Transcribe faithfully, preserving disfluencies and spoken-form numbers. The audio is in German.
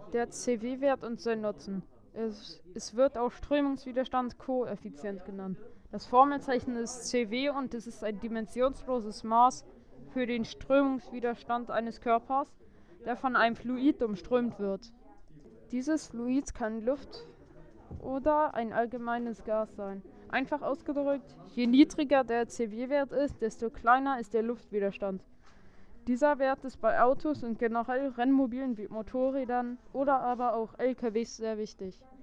Der C W-Wert und sein Nutzen. Es, es wird auch Strömungswiderstandskoeffizient genannt. Das Formelzeichen ist C W und es ist ein dimensionsloses Maß für den Strömungswiderstand eines Körpers, der von einem Fluid umströmt wird. Dieses Fluid kann Luft oder ein allgemeines Gas sein. Einfach ausgedrückt, je niedriger der C W-Wert ist, desto kleiner ist der Luftwiderstand. Dieser Wert ist bei Autos und generell Rennmobilen wie Motorrädern oder aber auch L K Ws sehr wichtig.